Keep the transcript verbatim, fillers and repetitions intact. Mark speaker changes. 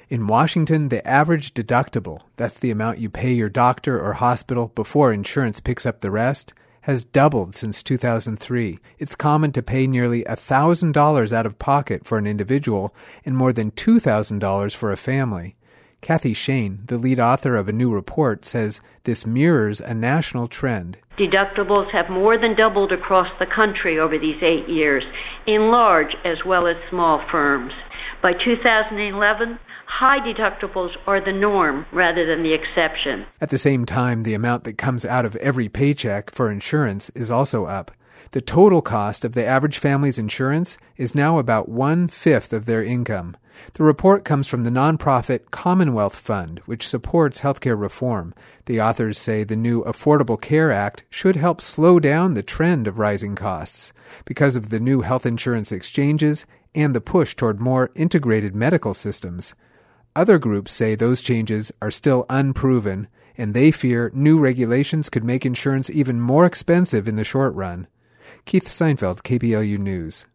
Speaker 1: In Washington, the average deductible, that's the amount you pay your doctor or hospital before insurance picks up the rest, has doubled since two thousand three. It's common to pay nearly one thousand dollars out of pocket for an individual and more than two thousand dollars for a family. Kathy Shane, the lead author of a new report, says this mirrors a national trend.
Speaker 2: Deductibles have more than doubled across the country over these eight years, in large as well as small firms. By two thousand eleven, high deductibles are the norm rather than the exception.
Speaker 1: At the same time, the amount that comes out of every paycheck for insurance is also up. The total cost of the average family's insurance is now about one-fifth of their income. The report comes from the nonprofit Commonwealth Fund, which supports healthcare reform. The authors say the new Affordable Care Act should help slow down the trend of rising costs because of the new health insurance exchanges and the push toward more integrated medical systems. Other groups say those changes are still unproven, and they fear new regulations could make insurance even more expensive in the short run. Keith Seinfeld, K B L U News.